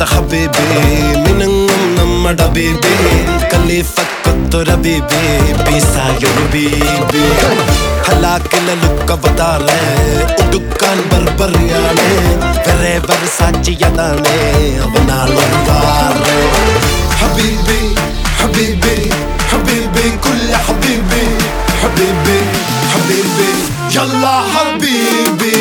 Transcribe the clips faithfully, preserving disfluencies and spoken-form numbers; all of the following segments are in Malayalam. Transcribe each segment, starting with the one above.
حبيبي منهم نمد حبيبي كليفك ربيبي بيسا يربيبي ഹലാക്കില ലുക്ക വതാലേ ഉടുക്കാൻ ബർബറിയാണ് വെറേവർ സാച്ചിയതാണ് അവനാളും വാറേ ഹബീബി ഹബീബി ഹബീബി കുല്ല ഹബീബി ഹബീബി ഹബീബി യല്ലാ ഹബീബി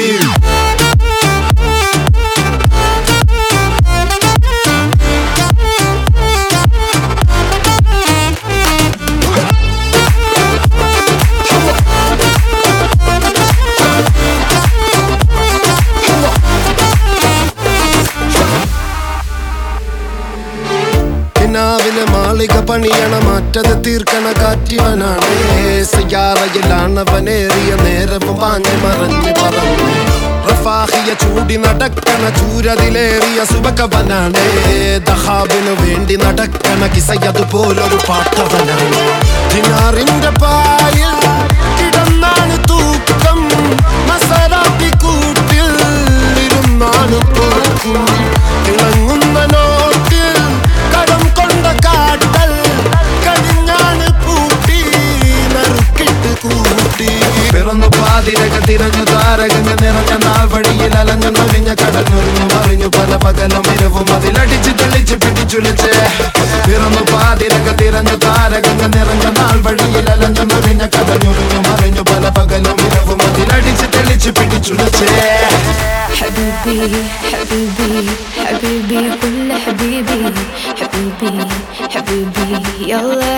മാളിക പണിയണ മാറ്റത് തീർക്കണ കാറ്റിവനാണ് സയ്യാറയിലാണവനേറിയ നേരവും പാഞ്ഞു മറഞ്ഞു പറന്നു റഫാഹിയ ചൂടി നടക്കണ ചൂരതിലേറിയ സുബകവനാണ് ദഹാബിനു വേണ്ടി നടക്കണ കിസയതുപോലൊരു പാട്ടവനാണ് ദിനാറിന്റെ പായിൽ കിടന്നാണ് തൂക്കം മസറാത്തി കൂട്ടിൽ ഇരുന്നാണ് പോക്കും തിളങ്ങുന്ന നോട്ടിൽ കടം കൊണ്ട കാട്ടൽ കടിഞ്ഞാണ് പൂട്ടി നറുക്കിട്ട് കൂട്ടി പിറന്നു പാതിരക തിരഞ്ഞു താരകങ്ങൾ നിറഞ്ഞ നാൾ വഴിയിൽ അലഞ്ഞു നൊലിഞ്ഞ കടഞ്ഞൊരിഞ്ഞു മറിഞ്ഞു പല പകലും ഇരവും അതിലടിച്ച് തെളിച്ച് പിടിച്ചുലിച്ച് പിറന്നു പാതിരക തിരഞ്ഞു താരകങ്ങൾ നിറഞ്ഞ നാൾ വഴിയിൽ അലഞ്ഞു നൊലിഞ്ഞ കടഞ്ഞൊരിഞ്ഞു മറിഞ്ഞു പല പകലും ഇരവും അതിലടിച്ച് തെളിച്ച് പിടിച്ചുലിച്ച് حبيبي حبيبي حبيبي كل حبيبي حبيبي حبيبي يلا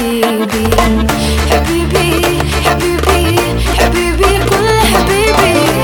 حبيبي حبيبي حبيبي حبيبي كل حبيبي